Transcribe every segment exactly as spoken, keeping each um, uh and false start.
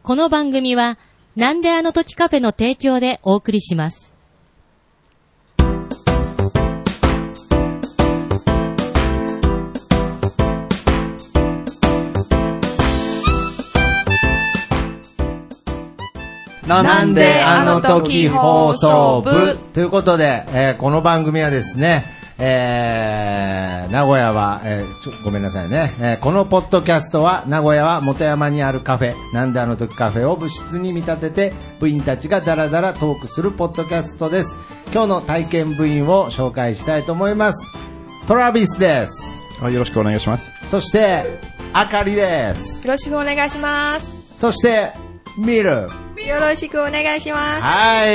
この番組はなんであの時カフェの提供でお送りします。 なんであの時放送部ということで、えー、この番組はですね、えー、名古屋は、えー、ちょごめんなさいね、えー、このポッドキャストは名古屋は本山にあるカフェなんであの時カフェを部室に見立てて部員たちがダラダラトークするポッドキャストです。今日の体験部員を紹介したいと思います。トラビスです。 よろしくお願いします。 そしてあかりです。 よろしくお願いします。 そしてミル、 よろしくお願いします。 はい、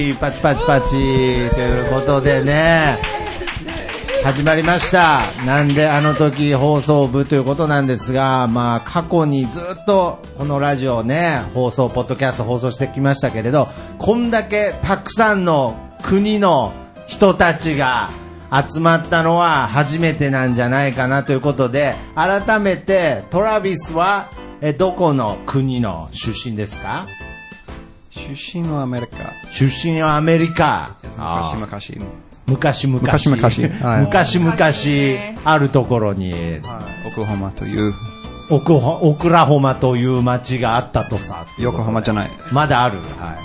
パチパチパチということでね、始まりました。なんであの時放送部ということなんですが、まあ過去にずっとこのラジオね、放送ポッドキャスト放送してきましたけれど、こんだけたくさんの国の人たちが集まったのは初めてなんじゃないかなということで、改めてトラビスはえどこの国の出身ですか？ 出身はアメリカ。 出身はアメリカ。 昔々。 昔々。 昔々。はい、 昔々あるところに、はい、 オクラホマという。 オクオクラホマという町があったとさ。 横浜じゃない。 まだある。はい。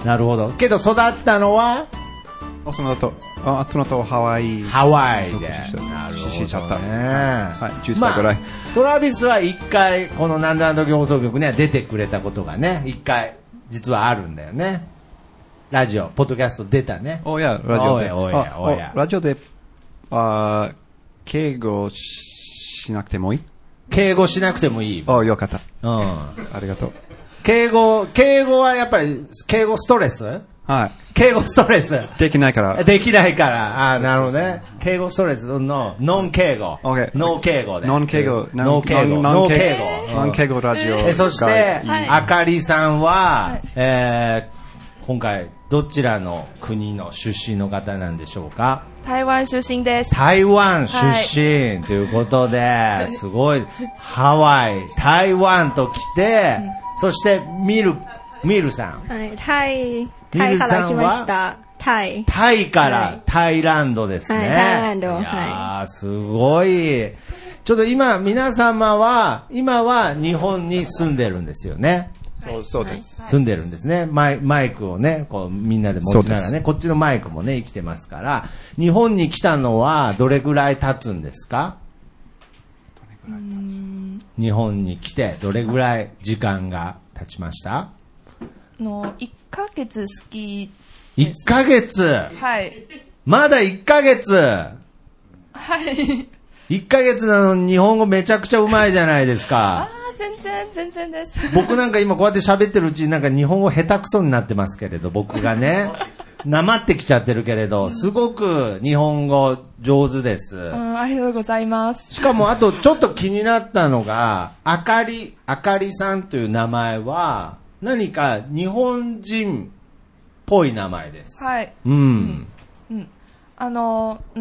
なるほど。けど育ったのはその後、あ、その後ハワイ。 ハワイで。 なるほどね。 はい。 じゅっさいぐらい。まあ、トラビスは一回、このなんであの時放送局には出てくれたことがね、一回、実はあるんだよね。ラジオ、ポッドキャスト出たね。 おや、ラジオで。 おや、おや。 ラジオで、あ、敬語しなくてもいい？ 敬語しなくてもいい。 お、よかった。 うん。 ありがとう。 敬語、敬語はやっぱり、敬語ストレス？ はい。 敬語ストレス。 できないから。 できないから。ああ、なるほどね。敬語ストレスの、ノン敬語。 OK。 ノー敬語で。 ノン敬語。 ノー敬語。ノー敬語。 ノン敬語ラジオ。 え、そして、あかりさんは、えー、今回、どちらの国の出身の方なんでしょうか？ 台湾出身です。 台湾出身ということで、すごい、ハワイ、台湾と来て、そして、ミル、ミルさん。 はい、タイ、タイから来ました。タイ。 タイから、はい、タイランドですね。 はい、タイランド。 いやー、すごい。ちょっと今、皆様は、今は日本に住んでるんですよね。 そう、そうです。 住んでるんですね。マイ、マイクをね、こう、みんなで持ちながらね、こっちのマイクもね、生きてますから、日本に来たのは、どれぐらい経つんですか？ どれぐらい経つ？日本に来て、どれぐらい時間が経ちました？ の、いっかげつ好き。 いっかげつ？ はい。 まだいっかげつ？ はい。 いっかげつなのに日本語めちゃくちゃうまいじゃないですか。 ああ、全然、全然です。 僕なんか今こうやって喋ってるうちになんか日本語下手くそになってますけれど、僕がね、なまってきちゃってるけれど、すごく日本語上手です。うん、 ありがとうございます。 しかもあとちょっと気になったのが、あかり、あかりさんという名前は、何か日本人っぽい名前です。 はい。 うん。うん。 うん、あの、うん、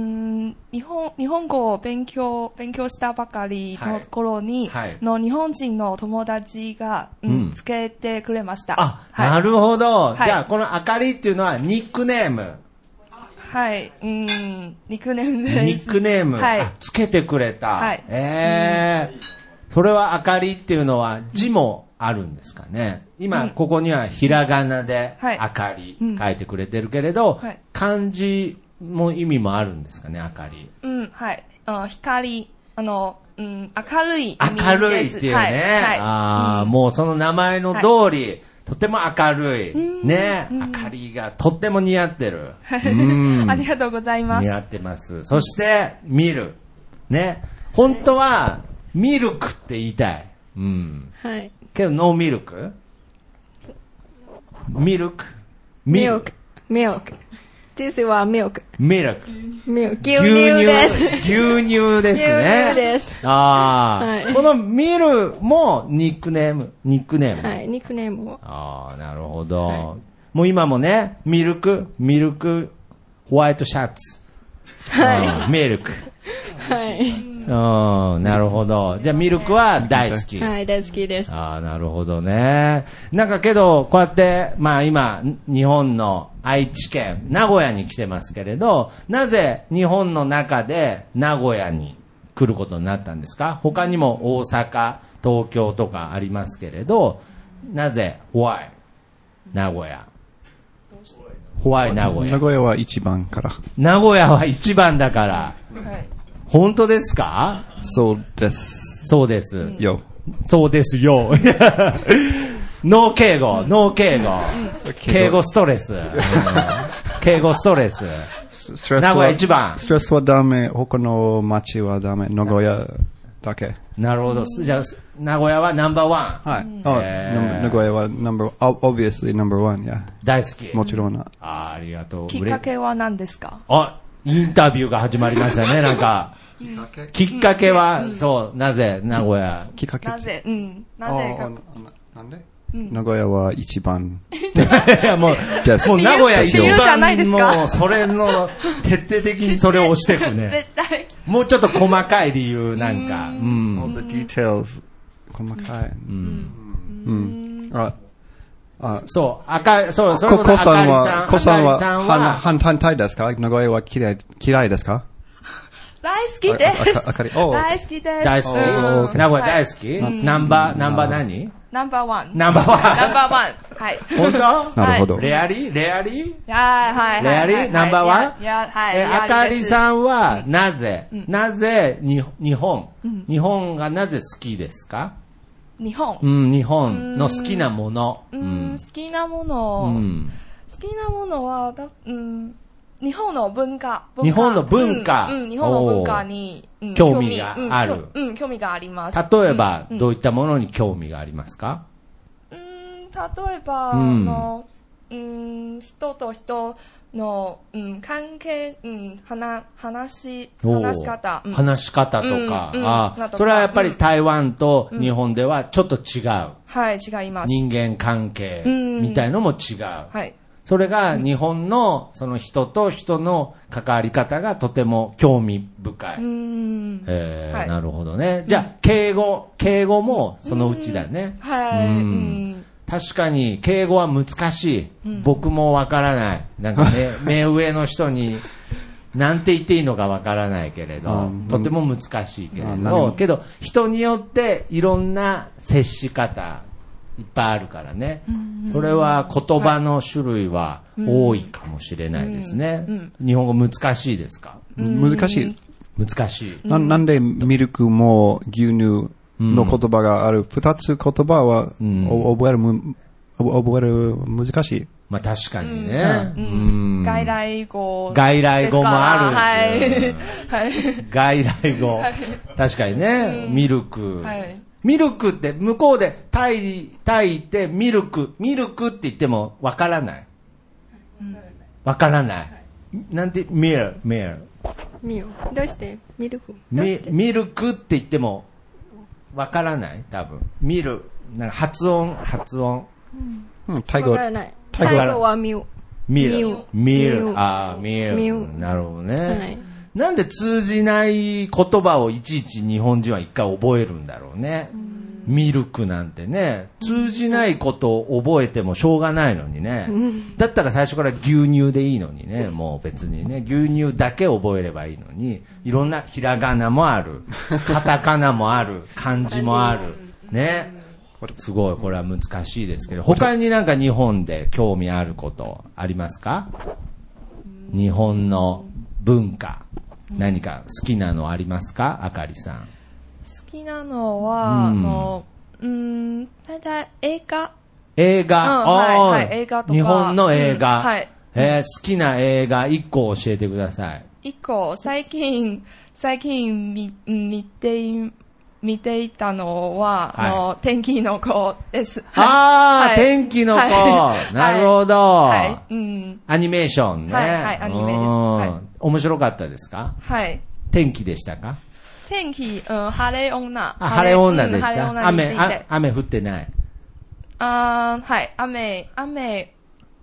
日本、日本語を勉強、勉強したばかりの頃に、はいはい、の日本人の友達が、うん、つけてくれました。 あ、はい、なるほど。はい、じゃあ、このあかりっていうのはニックネーム。 はい。うん、ニックネームです。 ニックネーム。はい。つけてくれた。はい。ええー。うん、それはあかりっていうのは字も、うんあるんですかね。今、うん、ここにはひらがなで、あかり、書いてくれてるけれど、はい、漢字も意味もあるんですかね、あかり。 うん、はい。あ光、あの、うん、明るい意味です。 明るいっていうね。はいはい、ああ、うん、もうその名前の通り、はい、とても明るい。ね、あかりがとっても似合ってる。 うん、ありがとうございます。 似合ってます。そして、ミル。ね。本当は、ミルクって言いたい。うん。 はい。 けど、ノーミルクミルクミルク。ミルク。This はミルク。 ミルク。 ミルク。牛乳です。 牛乳ですね。 牛乳です。 ああ、はい。このミルもニックネーム、ニックネーム。 はい、ニックネームを。 ああ、なるほど、はい。もう今もね、ミルク、ミルク、ホワイトシャツ。 はい。 ミルク。 はい。 うん、なるほど。じゃあミルクは大好き。 はい、大好きです。 ああ、なるほどね。なんかけど、こうやって、まあ今、日本の愛知県、名古屋に来てますけれど、なぜ日本の中で名古屋に来ることになったんですか？他にも大阪、東京とかありますけれど、なぜ、why 名古屋？why 名古屋？ 名古屋は一番から。 名古屋は一番だから。 はい。 本当ですか？ そうです。 そうです。 よ。 そうですよ。ノー敬語、ノー敬語。敬語ストレス。敬語ストレス。名古屋一番。 ストレスはダメ、他の街はダメ、名古屋だけ。 なるほど。じゃあ、名古屋はナンバーワン。 はい。あ、名古屋はナンバーワン、obviously ナンバーワン、yeah。 大好き。 もちろん。 あ、ありがとう。 きっかけは何ですか？ あ、インタビューが始まりましたね、なんか。きっかけは、そう、なぜ、名古屋。 きっかけ。 なぜ、うん。なぜか。 なんで名古屋は一番。 いや、もう、もう名古屋一番、もう、それの、徹底的にそれを押していくね。 絶対。 もうちょっと細かい理由、なんか。うん。 all the details。細かい。うん。うん。あ、あ、 そう、赤、そう、それこそコさんは、コさんは、 反反対ですか？名古屋は嫌い、嫌いですか？ 大好きです。大好きです。 大好き。名古屋大好き？ナンバー、ナンバー何？ ナンバーワン。 ナンバーワン。 ナンバーワン。はい。 本当？ なるほど。 レアリー？レアリー？ はいはい。 レアリー？ナンバーワン？ いや、はい。 え、あかりさんは、なぜ、なぜ、に、日本、日本がなぜ好きですか？ 日本。 うん、日本の好きなもの。 うん、好きなもの。好きなものは、うん、日本の文化。 日本の文化。 うん、日本の文化に興味がある。 うん、興味があります。 例えば、どういったものに興味がありますか？ うん、例えば、あの、うん、人と人の、うん、関係、うん、話、話、話し方。 話し方とか。ああ、それはやっぱり台湾と日本ではちょっと違う。 はい、違います。 人間関係みたいのも違う。 はい。 それが日本のその人と人の関わり方がとても興味深い。えー、なるほどね。じゃあ、敬語、敬語もそのうちだね。 はい。 確かに、敬語は難しい。僕もわからない。なんかね、目上の人に、なんて言っていいのかわからないけれど、とても難しいけれど、けど、人によっていろんな接し方、いっぱいあるからね。それは言葉の種類は多いかもしれないですね。日本語難しいですか？ 難しい。 難しい。 な, なんでミルクも牛乳の言葉がある？二、うん、つ言葉は、うん、覚えるむ、覚える難しい。 まあ確かにね。 うんうん、外来語。 外来語もある。 はい。 はい、外来語。確かにね。ミルク。はいミルクって向こうで炊い、炊いてミルク、ミルクって言ってもわからない。わからない。なんて、ミル、ミル。 ミル。どうしてミルクミミルクって言ってもわからない多分。ミル。なんか発音、発音。 うん、タイ語。 わからない。タイ語はミル。 ミル。ミル。ああ、ミル。ミル。なるほどね。はいなんで通じない言葉をいちいち日本人は一回覚えるんだろうね。ミルクなんてね、通じないことを覚えてもしょうがないのにね。だったら最初から牛乳でいいのにね、もう別にね、牛乳だけ覚えればいいのに、いろんなひらがなもある、カタカナもある、漢字もある、ね。すごい、これは難しいですけど、他になんか日本で興味あることありますか？日本の文化。何か好きなのありますか？あかりさん。好きなのは、うん、あの、うん、大体映画。 映画、うん、 はいはい、映画とか。 日本の映画。 うん、はい。 えー、好きな映画一個教えてください。 一個、最近、最近見、見て、見ていたのは、はい、あの、天気の子です。 ああ、はい、天気の子、はい、なるほど、はい、 うん。 アニメーションね。 はい、はい、アニメです。はい、 面白かったですか？ はい。 天気でしたか？ 天気、うん、晴れ女。 あ、晴れ女でした。 うん、 雨、あ、雨降ってない。 あはい、雨、雨、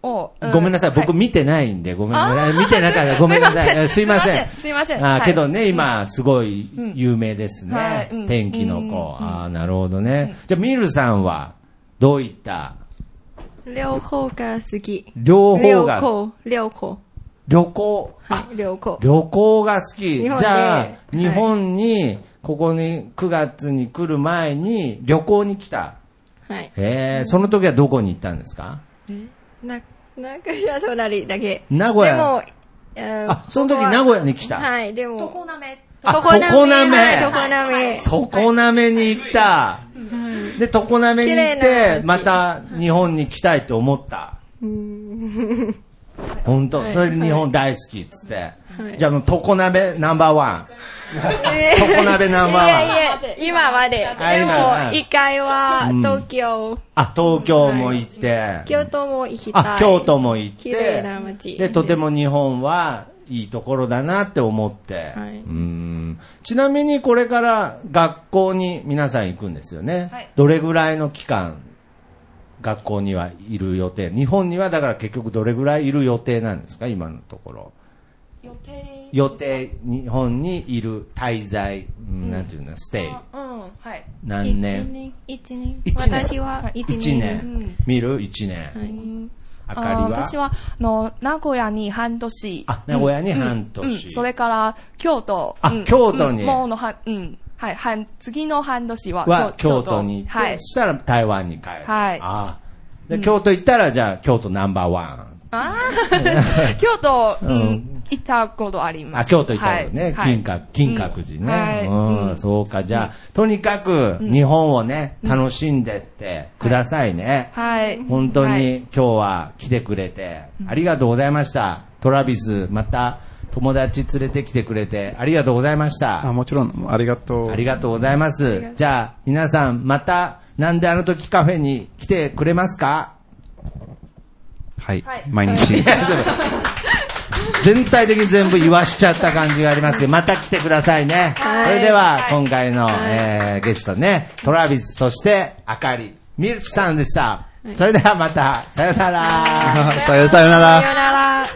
を、うん、 ごめんなさい、僕見てないんで、ごめんなさい。見てなかった。ごめんなさい。すいません。 すいません。 あ、けどね、今、すごい有名ですね。天気の子。あ、なるほどね。じゃあ、ミルさんは、どういった両方が好き。 両方が。 両方。両方。 旅行。 はい、旅行。 旅行が好き。じゃあ、日本に、ここにくがつに来る前に旅行に来た。 はい。 えー、その時はどこに行ったんですか？ えな、名古屋隣だけ。 名古屋。 でも、 あ、その時名古屋に来た。 はい、でも。 常滑。 あ、常滑。常滑。 常滑に行った。で、常滑に行って、また日本に来たいと思った。本当、それで日本大好きっつって。じゃあもう常滑ナンバーワン。常滑ナンバーワン。いやいや、 今まで。でも、一回は東京。 あ、東京も行って。 京都も行きたい。 あ、京都も行って。 綺麗な街。 で、とても日本はいいところだなって思って。はい、うん。ちなみにこれから学校に皆さん行くんですよね。はい、どれぐらいの期間学校にはいる予定。日本にはだから結局どれぐらいいる予定なんですか、今のところ。 予定。 予定、日本にいる滞在、うん、なんていうの、ステイ。 うん、はい。 何年？ 一年。 一年。 私は一年。 一年。見る一年。あかりは？ 私は、の、名古屋に半年。 あ、名古屋に半年。 それから、京都。 あ、京都に。 もうのは、うん。はい、半、次の半年は、 は京都に行って、はい、そしたら台湾に帰る。 はい。 あで、京都行ったら、じゃあ、京都ナンバーワン。 ああ、京都、うん、行ったことあります。 あ、京都行ったことね。金閣、金閣寺ね。うん、そうか。じゃあ、とにかく、日本をね、楽しんでってくださいね。 はい。 本当に、今日は来てくれて、ありがとうございました。トラビス、また、友達連れてきてくれて、ありがとうございました。 あ、もちろん、ありがとう。 ありがとうございます。じゃあ、皆さん、また、なんであの時カフェに来てくれますか？ はい。はい、毎日。 全体的に全部言わしちゃった感じがありますけど、また来てくださいね。はい、それでは、今回の、はい、えー、ゲストね、トラビス、そして、あかり、ミルチさんでした。はい、それではまた、さよなら。 さよなら。さよなら。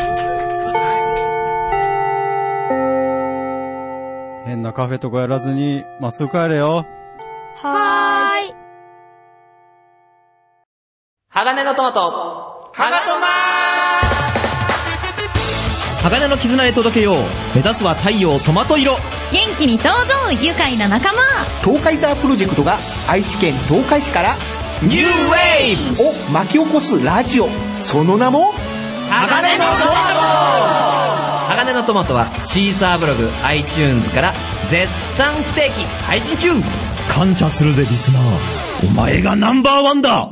変なカフェとかやらずに、まっすぐ帰れよ。 はーい。 鋼のトマト。 はがトマー鋼の絆へ届けよう。目指すは太陽トマト色。 元気に登場、愉快な仲間。 東海ザープロジェクトが愛知県東海市からニューウェーブを巻き起こすラジオ。その名も鋼のトマト。鋼のトマトはシーサーブログ、iTunes から絶賛不定期配信中。 感謝するぜリスナー。お前がナンバーワンだ。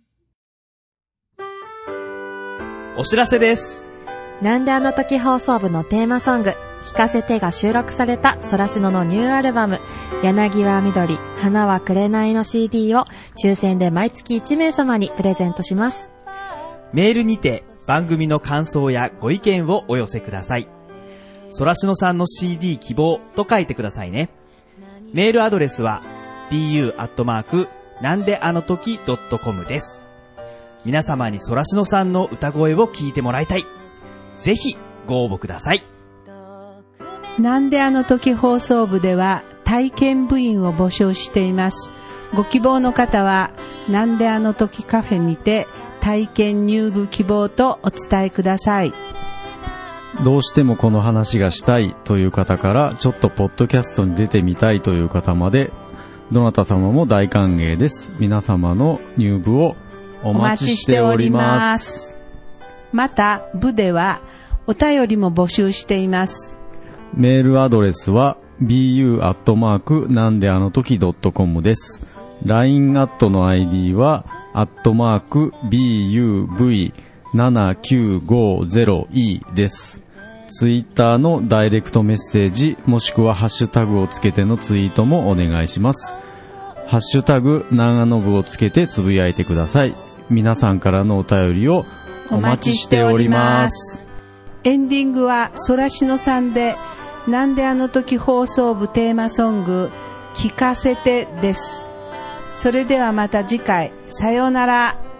お知らせです。 なんであの時放送部のテーマソング、聞かせてが収録されたソラシノのニューアルバム、柳は緑、花は紅の シーディー を抽選で毎月いち名様にプレゼントします。 メールにて番組の感想やご意見をお寄せください。ソラシノさんの シーディー 希望と書いてくださいね。メールアドレスは ビーユー アットマーク なんであの時 ドットコム です。皆様にソラシノさんの歌声を聞いてもらいたい。ぜひご応募ください。 なんであの時放送部では体験部員を募集しています。ご希望の方はなんであの時カフェにて体験入部希望とお伝えください。 どうしてもこの話がしたいという方からちょっとポッドキャストに出てみたいという方まで、どなた様も大歓迎です。皆様の入部をお待ちしております。 また部ではお便りも募集しています。 メールアドレスは ビーユー アットマーク なんであの時 ドットコム です。 ライン アットの アイディー はアットマーク ビーユーブイななきゅうごゼロイー です。ツイッターのダイレクトメッセージもしくはハッシュタグをつけてのツイートもお願いします。ハッシュタグ長野部をつけてつぶやいてください。皆さんからのお便りをお待ちしております。 エンディングはソラシノさんでなんであの時放送部テーマソング聞かせてです。それではまた次回、さようなら。